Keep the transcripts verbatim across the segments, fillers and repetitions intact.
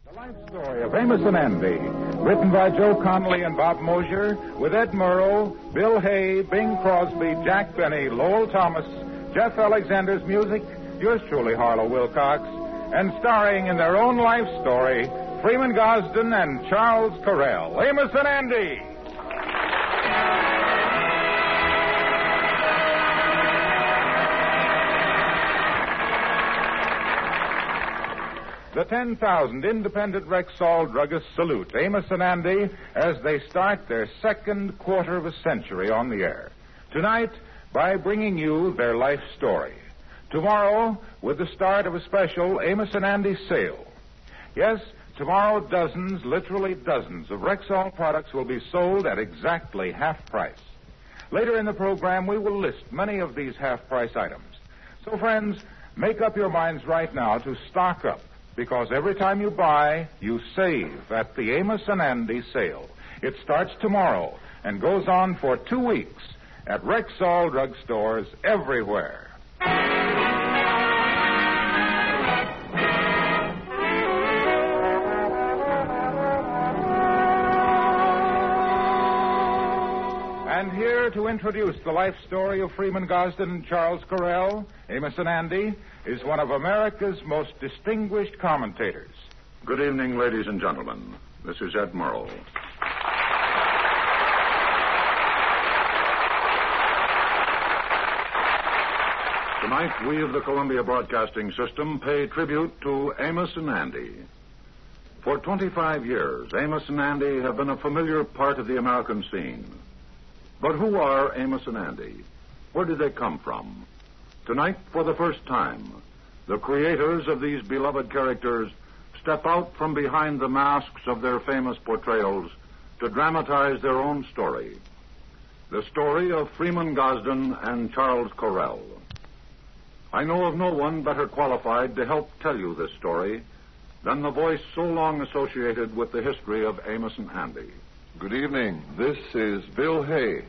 The life story of Amos and Andy, written by Joe Connolly and Bob Mosier, with Ed Murrow, Bill Hay, Bing Crosby, Jack Benny, Lowell Thomas, Jeff Alexander's music, yours truly, Harlow Wilcox, and starring in their own life story, Freeman Gosden and Charles Correll. Amos and Andy! The ten thousand independent Rexall druggists salute Amos and Andy as they start their second quarter of a century on the air. Tonight, by bringing you their life story. Tomorrow, with the start of a special Amos and Andy sale. Yes, tomorrow dozens, literally dozens, of Rexall products will be sold at exactly half price. Later in the program, we will list many of these half-price items. So, friends, make up your minds right now to stock up. Because every time you buy, you save at the Amos and Andy sale. It starts tomorrow and goes on for two weeks at Rexall drugstores everywhere. And here to introduce the life story of Freeman Gosden and Charles Correll, Amos and Andy, is one of America's most distinguished commentators. Good evening, ladies and gentlemen. This is Ed Murrow. Tonight, we of the Columbia Broadcasting System pay tribute to Amos and Andy. For twenty-five years, Amos and Andy have been a familiar part of the American scene. But who are Amos and Andy? Where did they come from? Tonight, for the first time, the creators of these beloved characters step out from behind the masks of their famous portrayals to dramatize their own story. The story of Freeman Gosden and Charles Correll. I know of no one better qualified to help tell you this story than the voice so long associated with the history of Amos and Andy. Good evening. This is Bill Hay.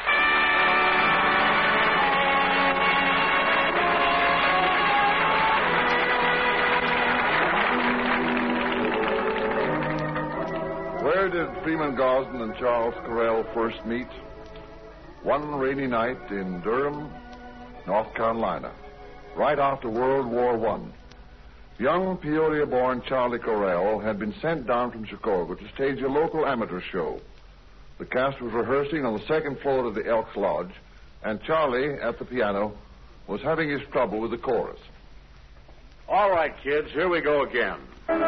Where did Freeman Gosden and Charles Correll first meet? One rainy night in Durham, North Carolina, right after World War One. Young Peoria-born Charlie Correll had been sent down from Chicago to stage a local amateur show. The cast was rehearsing on the second floor of the Elks Lodge, and Charlie, at the piano, was having his trouble with the chorus. All right, kids, here we go again.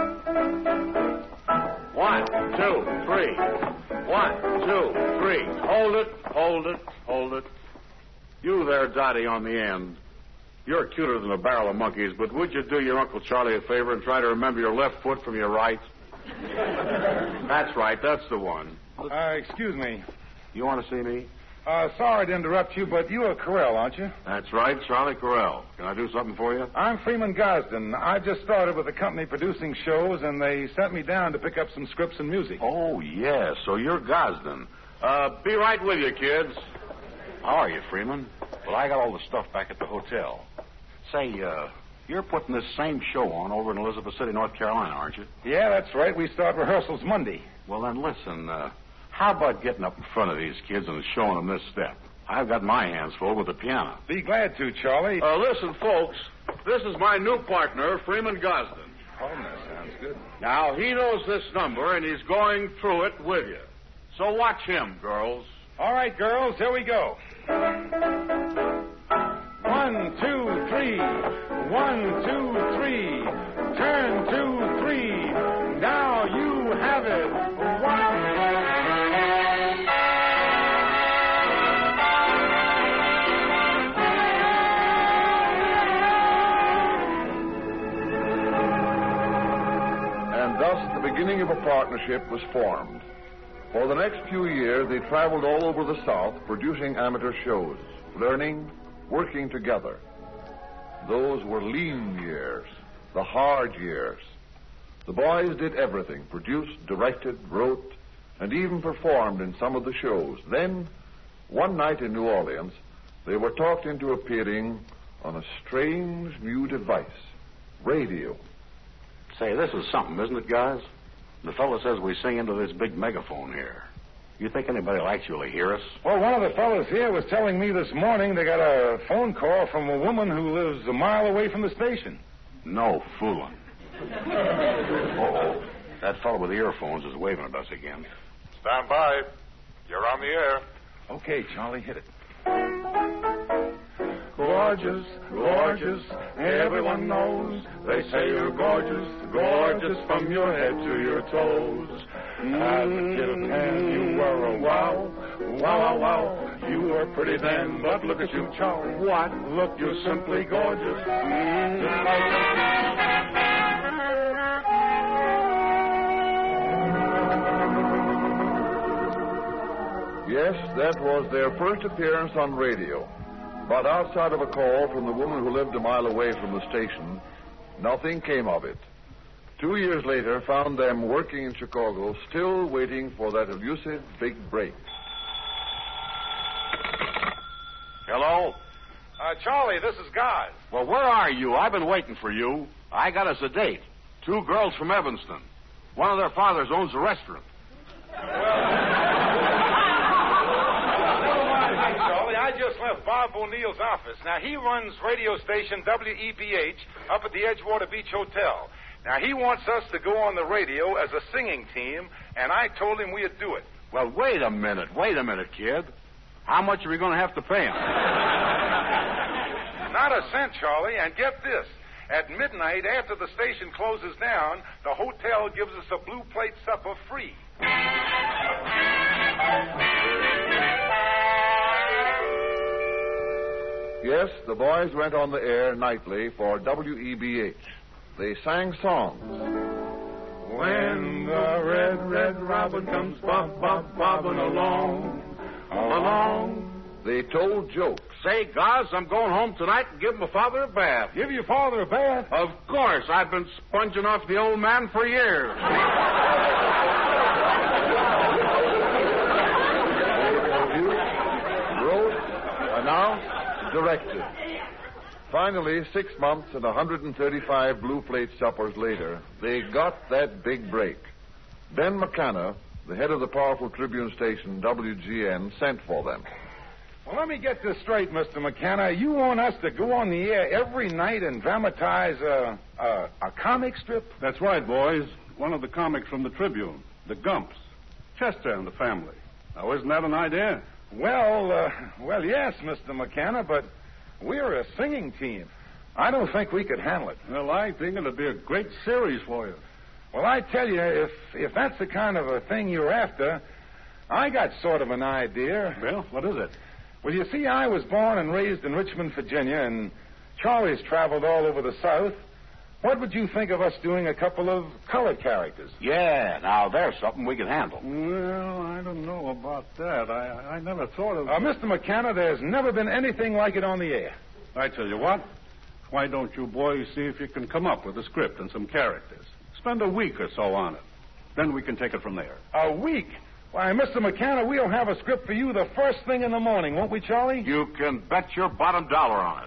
One, two, three. One, two, three. Hold it, hold it, hold it. You there, Dottie, on the end. You're cuter than a barrel of monkeys, but would you do your Uncle Charlie a favor and try to remember your left foot from your right? That's right, that's the one. Uh, excuse me. You want to see me? Uh, sorry to interrupt you, but you are Correll, aren't you? That's right, Charlie Correll. Can I do something for you? I'm Freeman Gosden. I just started with a company producing shows, and they sent me down to pick up some scripts and music. Oh, yes, so you're Gosden. Uh, be right with you, kids. How are you, Freeman? Well, I got all the stuff back at the hotel. Say, uh, you're putting this same show on over in Elizabeth City, North Carolina, aren't you? Yeah, that's right. We start rehearsals Monday. Well, then listen, uh, how about getting up in front of these kids and showing them this step? I've got my hands full with the piano. Be glad to, Charlie. Uh, listen, folks, this is my new partner, Freeman Gosden. Oh, that sounds good. Now, he knows this number, and he's going through it with you. So watch him, girls. All right, girls, here we go. One, two, three. One, two, three. Turn, two, three. Now you have it. One. And thus the beginning of a partnership was formed. For the next few years, they traveled all over the South producing amateur shows, learning, working together. Those were lean years, the hard years. The boys did everything, produced, directed, wrote, and even performed in some of the shows. Then, one night in New Orleans, they were talked into appearing on a strange new device, radio. Say, this is something, isn't it, guys? The fellow says we sing into this big megaphone here. You think anybody will actually hear us? Well, one of the fellows here was telling me this morning they got a phone call from a woman who lives a mile away from the station. No fooling. Uh-oh. That fellow with the earphones is waving at us again. Stand by. You're on the air. Okay, Charlie, hit it. Gorgeous, gorgeous, everyone knows. They say you're gorgeous, gorgeous from your head to your toes. As a kid and you were a wow, wow, wow, wow. You were pretty then, but look at you, Charlie. What? Look, you're simply gorgeous. Yes, that was their first appearance on radio. But outside of a call from the woman who lived a mile away from the station, nothing came of it. Two years later found them working in Chicago, still waiting for that elusive big break. Hello? Uh, Charlie, this is Guy. Well, where are you? I've been waiting for you. I got us a date. Two girls from Evanston. One of their fathers owns a restaurant. I just left Bob O'Neill's office. Now, he runs radio station W E B H up at the Edgewater Beach Hotel. Now, he wants us to go on the radio as a singing team, and I told him we'd do it. Well, wait a minute. Wait a minute, kid. How much are we going to have to pay him? Not a cent, Charlie, and get this. At midnight, after the station closes down, the hotel gives us a blue plate supper free. Yes, the boys went on the air nightly for W E B H. They sang songs. When the red, red robin comes bob, bob, bobbing along, along. They told jokes. Say, guys, I'm going home tonight and give my father a bath. Give your father a bath? Of course. I've been sponging off the old man for years. Wrote, announced, directed. Finally, six months and one hundred thirty-five blue plate suppers later, they got that big break. Ben McKenna, the head of the powerful Tribune station W G N, sent for them. Well, let me get this straight, Mister McKenna. You want us to go on the air every night and dramatize a, a, a comic strip? That's right, boys. One of the comics from the Tribune, the Gumps. Chester and the family. Now, isn't that an idea? Well, uh, well, yes, Mister McKenna, but we're a singing team. I don't think we could handle it. Well, I think it'd be a great series for you. Well, I tell you, if if that's the kind of a thing you're after, I got sort of an idea. Well, what is it? Well, you see, I was born and raised in Richmond, Virginia, and Charlie's traveled all over the South. What would you think of us doing a couple of color characters? Yeah, now there's something we can handle. Well, I don't know about that. I I never thought of... Uh, Mister McKenna, there's never been anything like it on the air. I tell you what. Why don't you boys see if you can come up with a script and some characters? Spend a week or so on it. Then we can take it from there. A week? Why, Mister McKenna, we'll have a script for you the first thing in the morning, won't we, Charlie? You can bet your bottom dollar on it.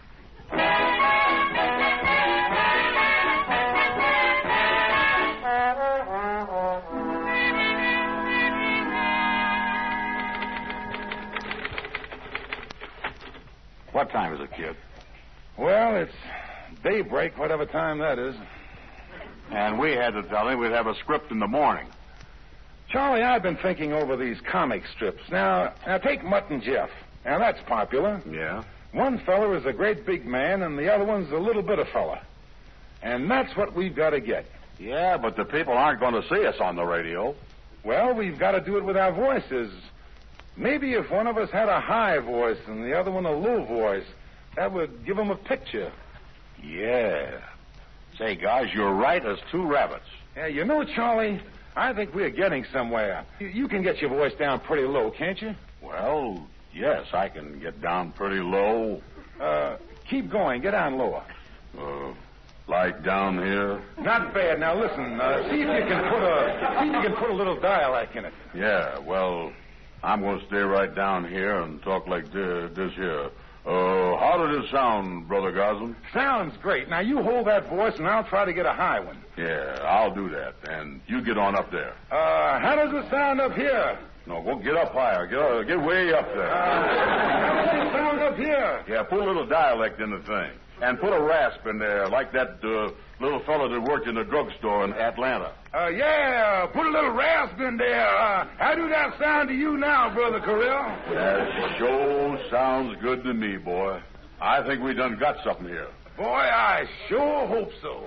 What time is it, kid? Well, it's daybreak, whatever time that is. And we had to tell him we'd have a script in the morning. Charlie, I've been thinking over these comic strips. Now, now take Mutt and Jeff. Now, that's popular. Yeah? One fella is a great big man, and the other one's a little bit of fella. And that's what we've got to get. Yeah, but the people aren't going to see us on the radio. Well, we've got to do it with our voices. Maybe if one of us had a high voice and the other one a low voice, that would give them a picture. Yeah. Say, guys, you're right as two rabbits. Yeah, you know, Charlie, I think we're getting somewhere. You, you can get your voice down pretty low, can't you? Well, yes, I can get down pretty low. Uh, keep going. Get down lower. Uh, like down here? Not bad. Now, listen. Uh, see if you can put a see if you can put a little dialect in it. Yeah, well, I'm going to stay right down here and talk like this, this here. Uh, how did it sound, Brother Gosling? Sounds great. Now, you hold that voice, and I'll try to get a high one. Yeah, I'll do that. And you get on up there. Uh, how does it sound up here? No, go get up higher. Get, uh, get way up there. Uh, how does it sound up here? Yeah, put a little dialect in the thing. And put a rasp in there, like that uh, little fellow that worked in the drugstore in Atlanta. Uh, yeah, put a little rasp in there. Uh, how do that sound to you now, Brother Correll? That sure sounds good to me, boy. I think we done got something here. Boy, I sure hope so.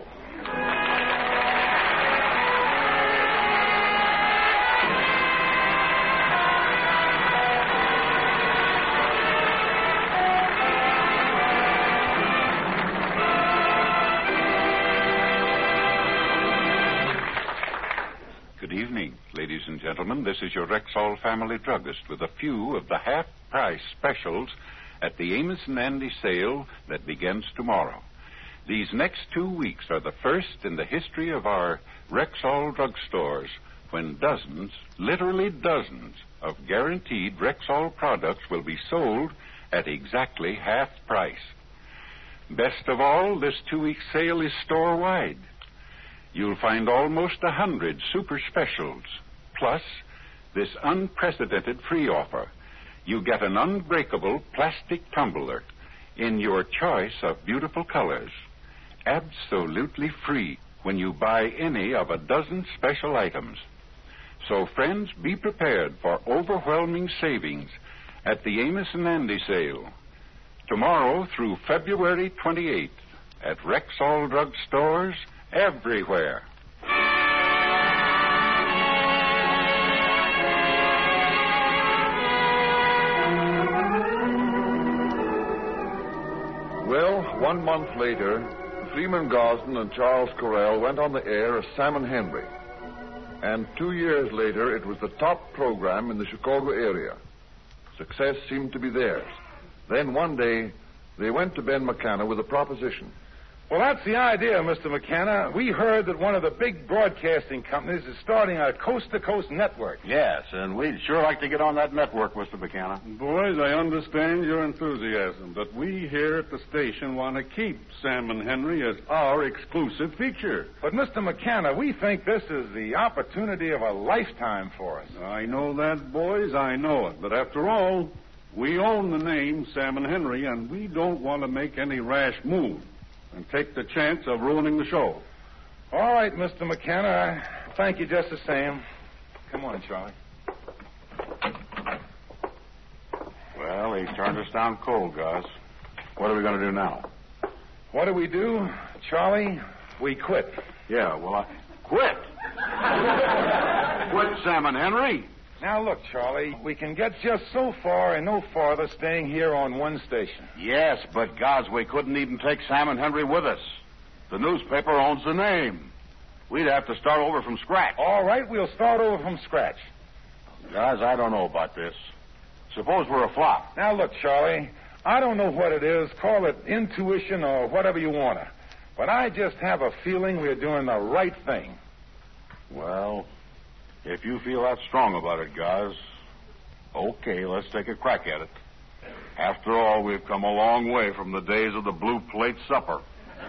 Good evening, ladies and gentlemen. This is your Rexall family druggist with a few of the half-price specials at the Amos and Andy sale that begins tomorrow. These next two weeks are the first in the history of our Rexall drugstores when dozens, literally dozens, of guaranteed Rexall products will be sold at exactly half price. Best of all, this two-week sale is store-wide. You'll find almost a hundred super specials. Plus, this unprecedented free offer. You get an unbreakable plastic tumbler in your choice of beautiful colors. Absolutely free when you buy any of a dozen special items. So, friends, be prepared for overwhelming savings at the Amos and Andy sale. Tomorrow through February twenty-eighth at Rexall Drug Stores everywhere. Well, one month later, Freeman Gosden and Charles Correll went on the air as Sam and Henry. And two years later, it was the top program in the Chicago area. Success seemed to be theirs. Then one day, they went to Ben McKenna with a proposition. Well, that's the idea, Mister McKenna. We heard that one of the big broadcasting companies is starting a coast-to-coast network. Yes, and we'd sure like to get on that network, Mister McKenna. Boys, I understand your enthusiasm, but we here at the station want to keep Sam and Henry as our exclusive feature. But, Mister McKenna, we think this is the opportunity of a lifetime for us. I know that, boys, I know it. But after all, we own the name Sam and Henry, and we don't want to make any rash move and take the chance of ruining the show. All right, Mister McKenna. Thank you just the same. Come on, Charlie. Well, he turned us down cold, Gus. What are we going to do now? What do we do, Charlie? We quit. Yeah, well, I... Quit? Quit, Sam and Henry? Now, look, Charlie, we can get just so far and no farther staying here on one station. Yes, but, gods, we couldn't even take Sam and Henry with us. The newspaper owns the name. We'd have to start over from scratch. All right, we'll start over from scratch. Guys, I don't know about this. Suppose we're a flop. Now, look, Charlie, I don't know what it is. Call it intuition or whatever you want to. But I just have a feeling we're doing the right thing. Well, if you feel that strong about it, guys, okay, let's take a crack at it. After all, we've come a long way from the days of the blue plate supper.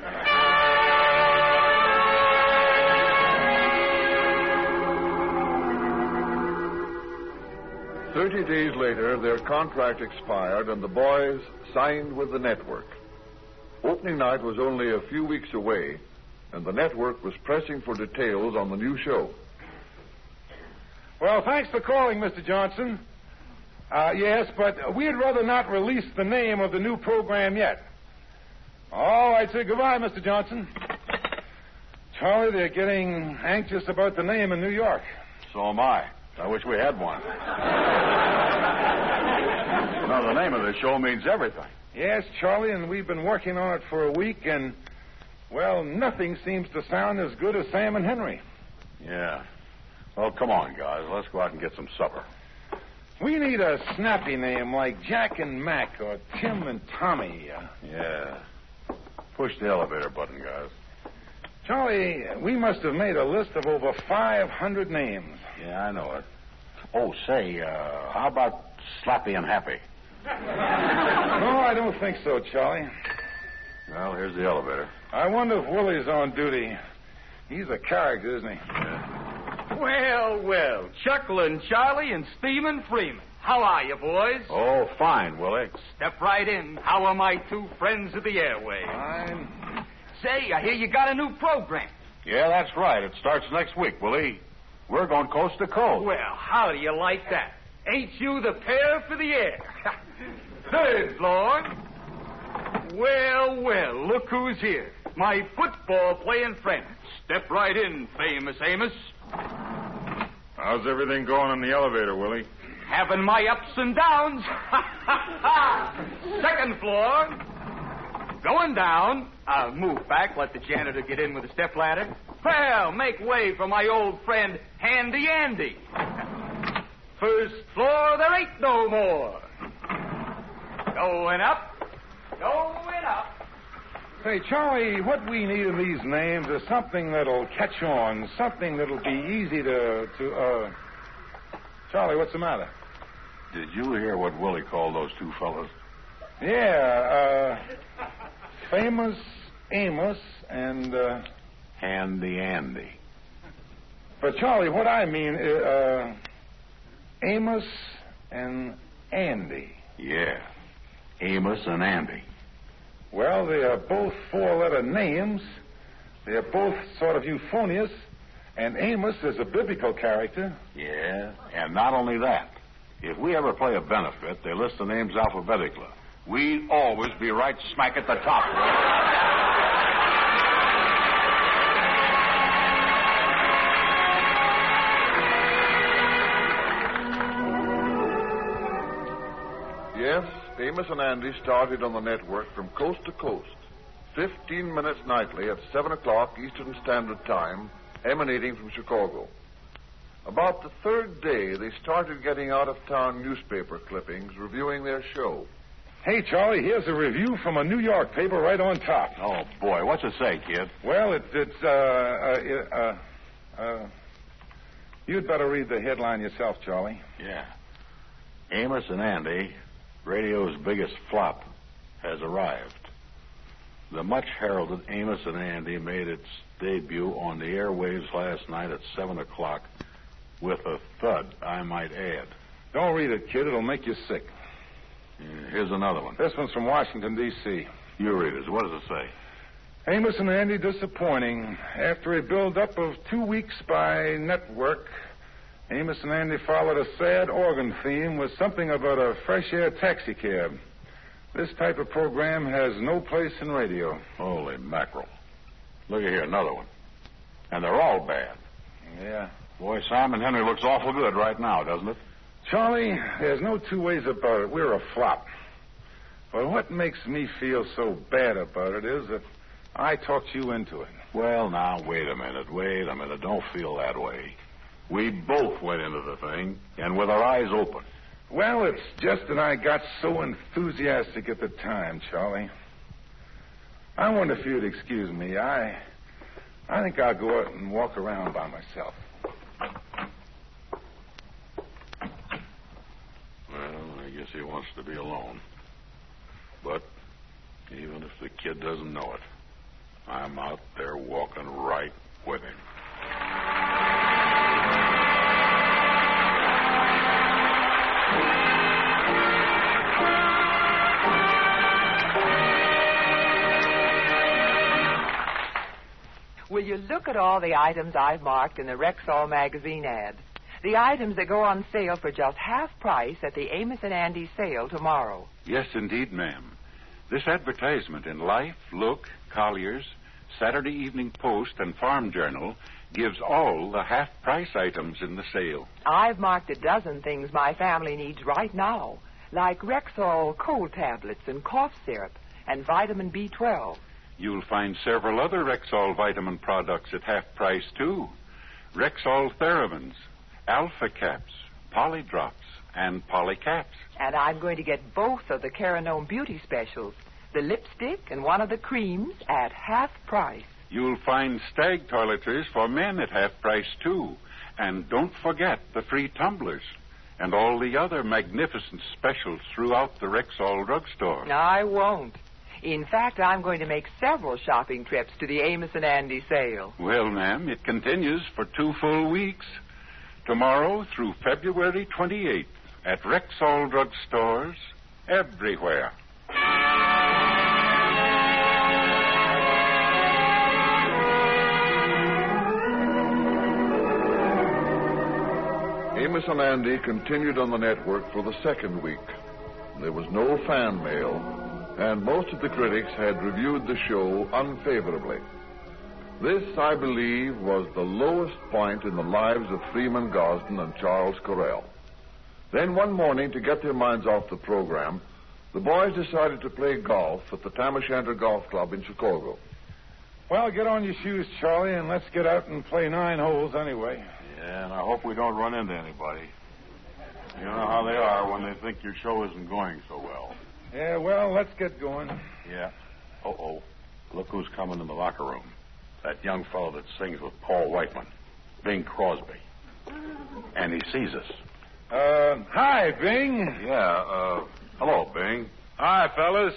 Thirty days later, their contract expired, and the boys signed with the network. Opening night was only a few weeks away, and the network was pressing for details on the new show. Well, thanks for calling, Mister Johnson. Uh, yes, but we'd rather not release the name of the new program yet. All right, say goodbye, Mister Johnson. Charlie, they're getting anxious about the name in New York. So am I. I wish we had one. Now, the name of the show means everything. Yes, Charlie, and we've been working on it for a week, and, well, nothing seems to sound as good as Sam and Henry. Yeah. Well, come on, guys. Let's go out and get some supper. We need a snappy name like Jack and Mac or Tim and Tommy. Uh, yeah. Push the elevator button, guys. Charlie, we must have made a list of over five hundred names. Yeah, I know it. Oh, say, uh, how about Slappy and Happy? No, I don't think so, Charlie. Well, here's the elevator. I wonder if Willie's on duty. He's a character, isn't he? Yeah. Well, well. Chucklin' Charlie and Steamin' Freeman. How are you, boys? Oh, fine, Willie. Step right in. How are my two friends of the airwaves? Fine. Say, I hear you got a new program. Yeah, that's right. It starts next week, Willie. We're going coast to coast. Well, how do you like that? Ain't you the pair for the air? Third floor. Well, well, look who's here. My football-playing friend. Step right in, famous Amos. How's everything going in the elevator, Willie? Having my ups and downs. Second floor. Going down. I'll move back, let the janitor get in with a stepladder. Well, make way for my old friend, Handy Andy. First floor, there ain't no more. Going up. Going up. Say, Charlie, what we need in these names is something that'll catch on, something that'll be easy to, to, uh... Charlie, what's the matter? Did you hear what Willie called those two fellows? Yeah, uh... Famous Amos and, uh... Handy Andy. But, Charlie, what I mean is, uh... Amos and Andy. Yeah. Amos and Andy. Well, they are both four-letter names. They are both sort of euphonious. And Amos is a biblical character. Yeah, and not only that. If we ever play a benefit, they list the names alphabetically. We'd always be right smack at the top. Yes, Amos and Andy started on the network from coast to coast. Fifteen minutes nightly at seven o'clock Eastern Standard Time, emanating from Chicago. About the third day, they started getting out-of-town newspaper clippings reviewing their show. Hey, Charlie, here's a review from a New York paper right on top. Oh, boy, what's it say, kid? Well, it, it's, uh, uh, uh, uh, you'd better read the headline yourself, Charlie. Yeah. Amos and Andy, radio's biggest flop, has arrived. The much-heralded Amos and Andy made its debut on the airwaves last night at seven o'clock with a thud, I might add. Don't read it, kid. It'll make you sick. Yeah, here's another one. This one's from Washington, D C You read it. What does it say? Amos and Andy disappointing. After a build-up of two weeks by network, Amos and Andy followed a sad organ theme with something about a fresh air taxi cab. This type of program has no place in radio. Holy mackerel. Look at here, another one. And they're all bad. Yeah. Boy, Simon Henry looks awful good right now, doesn't it? Charlie, there's no two ways about it. We're a flop. But what makes me feel so bad about it is that I talked you into it. Well, now, wait a minute. Wait a minute. Don't feel that way. We both went into the thing, and with our eyes open. Well, it's just that I got so enthusiastic at the time, Charlie. I wonder if you'd excuse me. I I think I'll go out and walk around by myself. Well, I guess he wants to be alone. But even if the kid doesn't know it, I'm out there walking right with him. Will you look at all the items I've marked in the Rexall magazine ad? The items that go on sale for just half price at the Amos and Andy sale tomorrow. Yes, indeed, ma'am. This advertisement in Life, Look, Collier's, Saturday Evening Post, and Farm Journal gives all the half-price items in the sale. I've marked a dozen things my family needs right now, like Rexall cold tablets and cough syrup and vitamin B twelve. You'll find several other Rexall vitamin products at half price, too. Rexall Theravins, Alpha Caps, Polydrops, and Polycaps. And I'm going to get both of the Carinome Beauty specials, the lipstick and one of the creams, at half price. You'll find Stag toiletries for men at half price, too. And don't forget the free tumblers. and all the other magnificent specials throughout the Rexall drugstore. I won't. In fact, I'm going to make several shopping trips to the Amos and Andy sale. Well, ma'am, it continues for two full weeks. Tomorrow through February twenty-eighth at Rexall drugstores everywhere. Amos and Andy continued on the network for the second week. There was no fan mail, and most of the critics had reviewed the show unfavorably. This, I believe, was the lowest point in the lives of Freeman Gosden and Charles Correll. Then one morning, to get their minds off the program, the boys decided to play golf at the Tam O'Shanter Golf Club in Chicago. Well, get on your shoes, Charlie, and let's get out and play nine holes anyway. Yeah, and I hope we don't run into anybody. You know how they are when they think your show isn't going so well. Yeah, well, let's get going. Yeah. Uh-oh. Look who's coming in the locker room. That young fellow that sings with Paul Whiteman, Bing Crosby. And he sees us. Uh, hi, Bing. Yeah, uh, hello, Bing. Hi, fellas.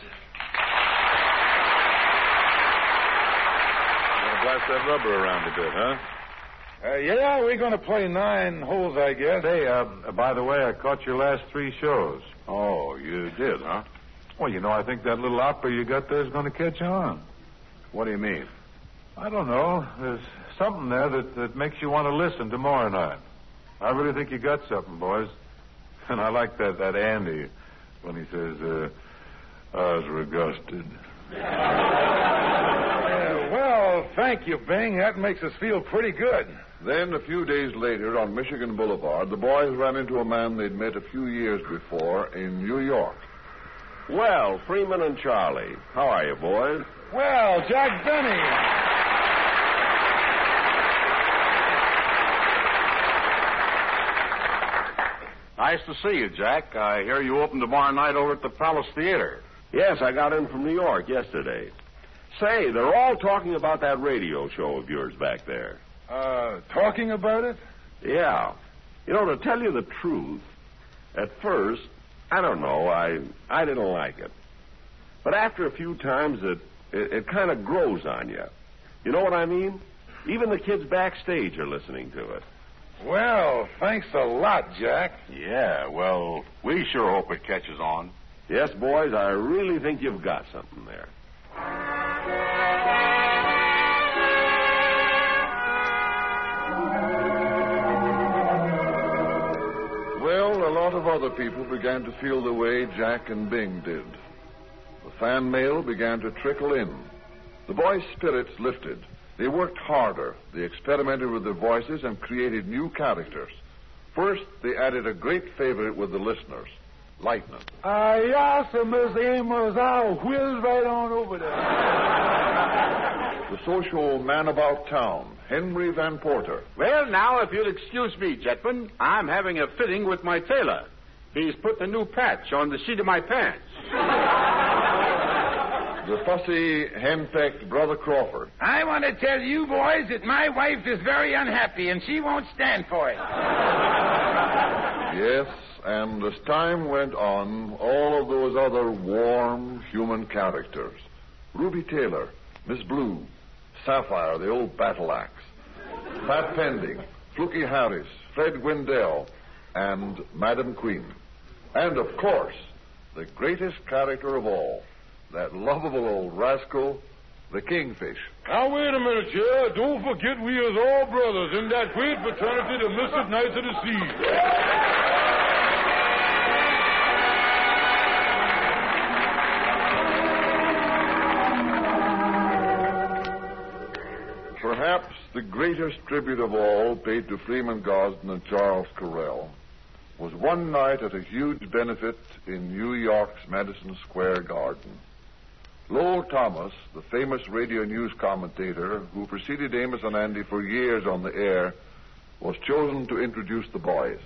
Gonna blast that rubber around a bit, huh? Uh, yeah, we're going to play nine holes, I guess. Hey, uh, by the way, I caught your last three shows. Oh, you did, huh? Well, you know, I think that little opera you got there is going to catch on. What do you mean? I don't know. There's something there that, that makes you want to listen tomorrow night. I really think you got something, boys. And I like that, that Andy when he says, uh, I was regusted. Uh, well, thank you, Bing. That makes us feel pretty good. Then, a few days later, on Michigan Boulevard, the boys ran into a man they'd met a few years before in New York. Well, Freeman and Charlie, how are you, boys? Well, Jack Benny. Nice to see you, Jack. I hear you open tomorrow night over at the Palace Theater. Yes, I got in from New York yesterday. Say, they're all talking about that radio show of yours back there. Uh, talking about it? Yeah. You know, to tell you the truth, at first, I don't know, I I didn't like it. But after a few times, it, it, it kind of grows on you. You know what I mean? Even the kids backstage are listening to it. Well, thanks a lot, Jack. Yeah, well, we sure hope it catches on. Yes, boys, I really think you've got something there. Well, a lot of other people began to feel the way Jack and Bing did. The fan mail began to trickle in. The boys' spirits lifted. They worked harder. They experimented with their voices and created new characters. First, they added a great favorite with the listeners, Lightning. Ah, uh, yes, Miss Amos. I'll whiz right on over there. The social man about town, Henry Van Porter. Well, now, if you'll excuse me, gentlemen, I'm having a fitting with my tailor. He's put a new patch on the seat of my pants. The fussy, henpecked Brother Crawford. I want to tell you, boys, that my wife is very unhappy, and she won't stand for it. Yes, and as time went on, all of those other warm human characters. Ruby Taylor, Miss Blue, Sapphire, the old battle axe, Pat Pending, Fluky Harris, Fred Gwendell, and Madam Queen. And, of course, the greatest character of all, that lovable old rascal, the Kingfish. Now, wait a minute, Chair. Don't forget we is all brothers in that great fraternity, the Mystic Knights of the Sea. Perhaps the greatest tribute of all paid to Freeman Gosden and Charles Correll was one night at a huge benefit in New York's Madison Square Garden. Lowell Thomas, the famous radio news commentator who preceded Amos and Andy for years on the air, was chosen to introduce the boys.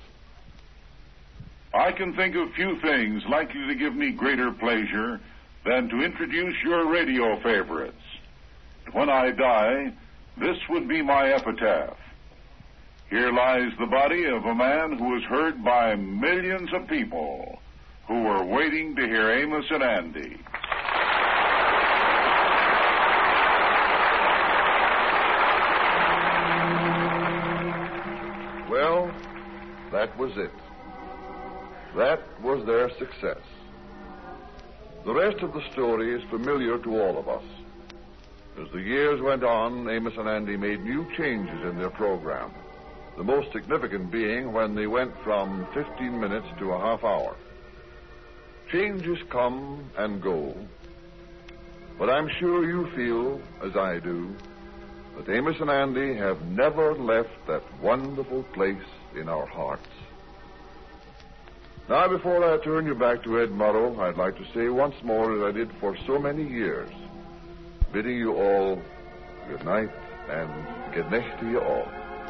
I can think of few things likely to give me greater pleasure than to introduce your radio favorites. When I die, this would be my epitaph. Here lies the body of a man who was heard by millions of people who were waiting to hear Amos and Andy. Well, that was it. That was their success. The rest of the story is familiar to all of us. As the years went on, Amos and Andy made new changes in their program, the most significant being when they went from fifteen minutes to a half hour. Changes come and go, but I'm sure you feel, as I do, that Amos and Andy have never left that wonderful place in our hearts. Now, before I turn you back to Ed Murrow, I'd like to say once more, as I did for so many years, bidding you all good night and good night to you all.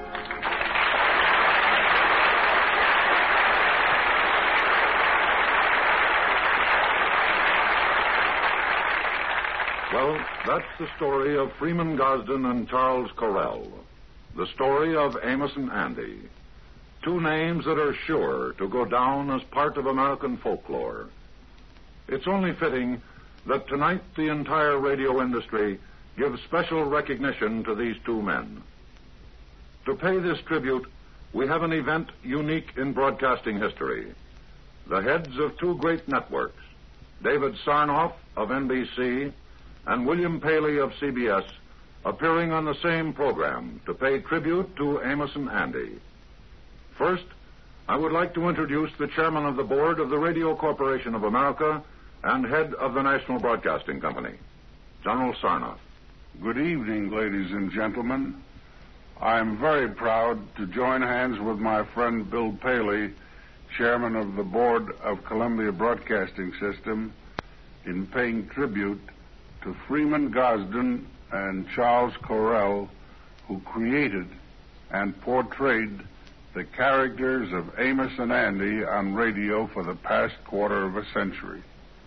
Well, that's the story of Freeman Gosden and Charles Correll. The story of Amos and Andy. Two names that are sure to go down as part of American folklore. It's only fitting that tonight the entire radio industry gives special recognition to these two men. To pay this tribute, we have an event unique in broadcasting history. The heads of two great networks, David Sarnoff of N B C and William Paley of C B S, appearing on the same program to pay tribute to Amos and Andy. First, I would like to introduce the chairman of the board of the Radio Corporation of America and head of the National Broadcasting Company, General Sarnoff. Good evening, ladies and gentlemen. I'm very proud to join hands with my friend Bill Paley, chairman of the board of Columbia Broadcasting System, in paying tribute to Freeman Gosden and Charles Correll, who created and portrayed the characters of Amos and Andy on radio for the past quarter of a century.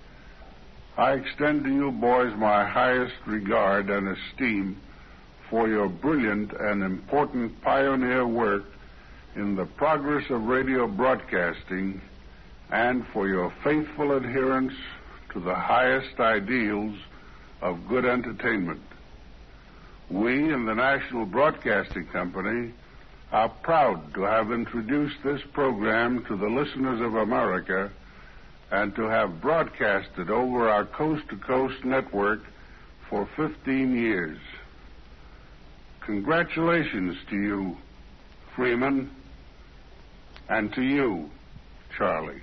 I extend to you boys my highest regard and esteem for your brilliant and important pioneer work in the progress of radio broadcasting and for your faithful adherence to the highest ideals of good entertainment. We in the National Broadcasting Company are proud to have introduced this program to the listeners of America and to have broadcasted over our coast-to-coast network for fifteen years. Congratulations to you, Freeman, and to you, Charlie.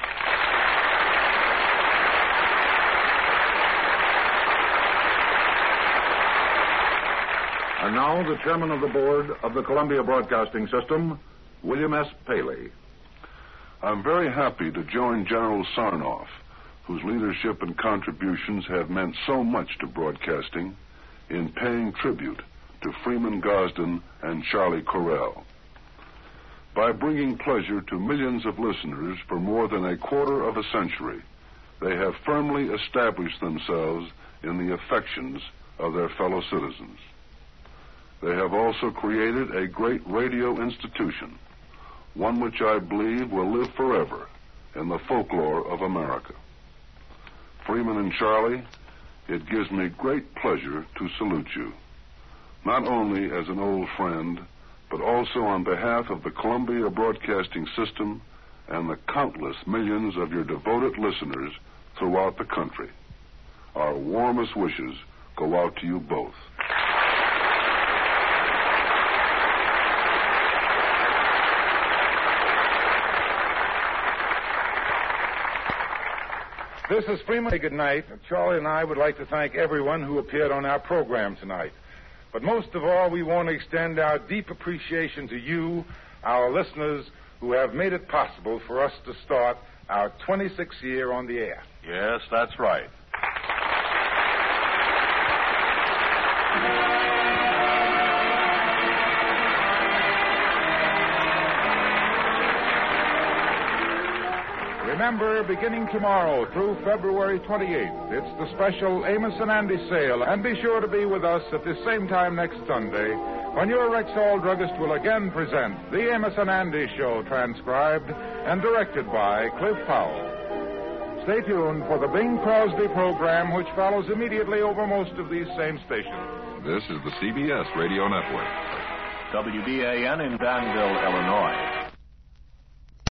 And now, the chairman of the board of the Columbia Broadcasting System, William S. Paley. I'm very happy to join General Sarnoff, whose leadership and contributions have meant so much to broadcasting, in paying tribute to Freeman Gosden and Charlie Correll. By bringing pleasure to millions of listeners for more than a quarter of a century, they have firmly established themselves in the affections of their fellow citizens. They have also created a great radio institution, one which I believe will live forever in the folklore of America. Freeman and Charlie, it gives me great pleasure to salute you, not only as an old friend, but also on behalf of the Columbia Broadcasting System and the countless millions of your devoted listeners throughout the country. Our warmest wishes go out to you both. This is Freeman. Good night. Charlie and I would like to thank everyone who appeared on our program tonight. But most of all, we want to extend our deep appreciation to you, our listeners, who have made it possible for us to start our twenty-sixth year on the air. Yes, that's right. Remember, beginning tomorrow through February twenty-eighth, it's the special Amos and Andy sale. And be sure to be with us at the same time next Sunday when your Rexall druggist will again present The Amos and Andy Show, transcribed and directed by Cliff Powell. Stay tuned for the Bing Crosby program, which follows immediately over most of these same stations. This is the C B S Radio Network. W B A N in Danville, Illinois.